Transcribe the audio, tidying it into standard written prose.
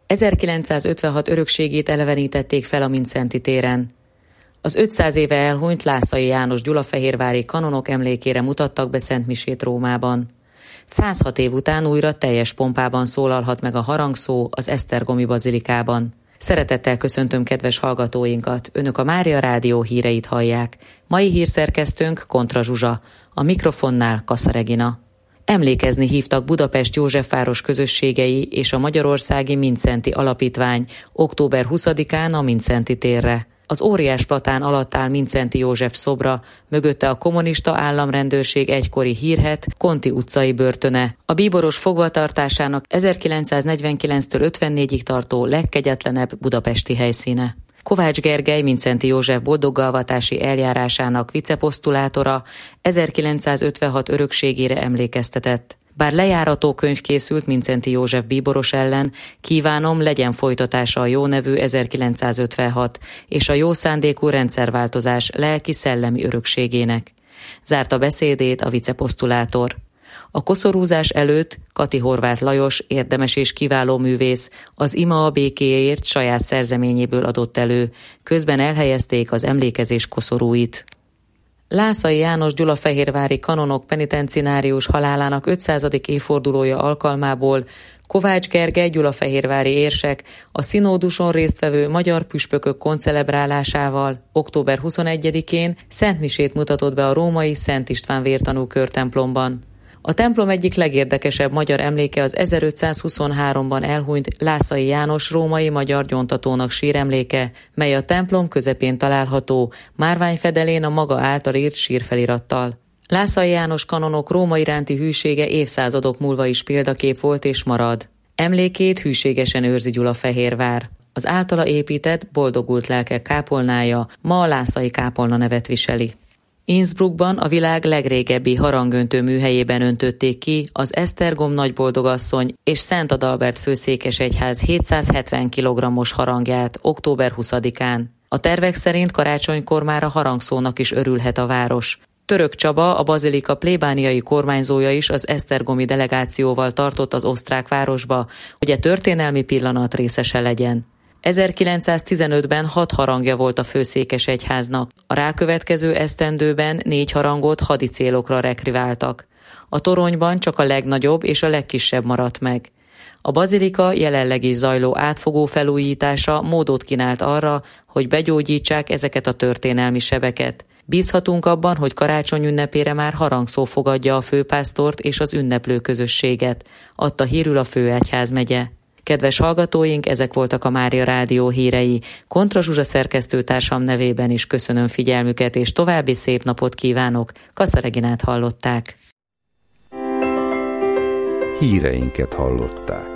1956 örökségét elevenítették fel a Mindszenty téren. Az 500 éve elhunyt Lászai János gyulafehérvári kanonok emlékére mutattak be szentmisét Rómában. 106 év után újra teljes pompában szólalhat meg a harangszó az esztergomi bazilikában. Szeretettel köszöntöm kedves hallgatóinkat, Önök a Mária Rádió híreit hallják. Mai hírszerkesztőnk Kontra Zsuzsa, a mikrofonnál Kassa Regina. Emlékezni hívtak Budapest Józsefváros közösségei és a Magyarországi Mindszenty Alapítvány október 20-án a Mindszenty térre. Az óriás platán alatt áll Mindszenty József szobra, mögötte a kommunista államrendőrség egykori hírhedt Konti utcai börtöne, a bíboros fogvatartásának 1949-től 54-ig tartó legkegyetlenebb budapesti helyszíne. Kovács Gergely Mindszenty József boldoggalvatási eljárásának viceposztulátora 1956 örökségére emlékeztetett. Bár lejárató könyv készült Mindszenty József bíboros ellen, kívánom, legyen folytatása a jó nevű 1956 és a jó szándékú rendszerváltozás lelki-szellemi örökségének. Zárta beszédét a viceposztulátor. A koszorúzás előtt Kati Horváth Lajos, érdemes és kiváló művész, az Ima a békéért saját szerzeményéből adott elő, közben elhelyezték az emlékezés koszorúit. Lászai János gyulafehérvári kanonok penitencinárius halálának 500. évfordulója alkalmából Kovács Gergely gyulafehérvári érsek a szinóduson résztvevő magyar püspökök koncelebrálásával október 21-én szentmisét mutatott be a római Szent István vértanú körtemplomban. A templom egyik legérdekesebb magyar emléke az 1523-ban elhunyt Lászai János római magyar gyóntatónak síremléke, mely a templom közepén található, márványfedelén a maga által írt sírfelirattal. Lászai János kanonok Róma iránti hűsége évszázadok múlva is példakép volt és marad. Emlékét hűségesen őrzi Gyulafehérvár. Az általa épített Boldogult lelkek kápolnája ma a Lászai kápolna nevet viseli. Innsbruckban a világ legrégebbi harangöntő műhelyében öntötték ki az Esztergom nagyboldogasszony és Szent Adalbert főszékesegyház 770 kg-os harangját október 20-án. A tervek szerint karácsonykor már a harangszónak is örülhet a város. Török Csaba, a bazilika plébániai kormányzója is az esztergomi delegációval tartott az osztrák városba, hogy a történelmi pillanat részese legyen. 1915-ben 6 harangja volt a főszékesegyháznak, a rákövetkező esztendőben 4 harangot hadi célokra rekviráltak. A toronyban csak a legnagyobb és a legkisebb maradt meg. A bazilika jelenleg is zajló átfogó felújítása módot kínált arra, hogy begyógyítsák ezeket a történelmi sebeket. Bízhatunk abban, hogy karácsony ünnepére már harangszó fogadja a főpásztort és az ünneplő közösséget, adta hírül a főegyházmegye. Kedves hallgatóink, ezek voltak a Mária Rádió hírei. Kontra Zsuzsa szerkesztőtársam nevében is köszönöm figyelmüket, és további szép napot kívánok. Kassa Reginát hallották. Híreinket hallották.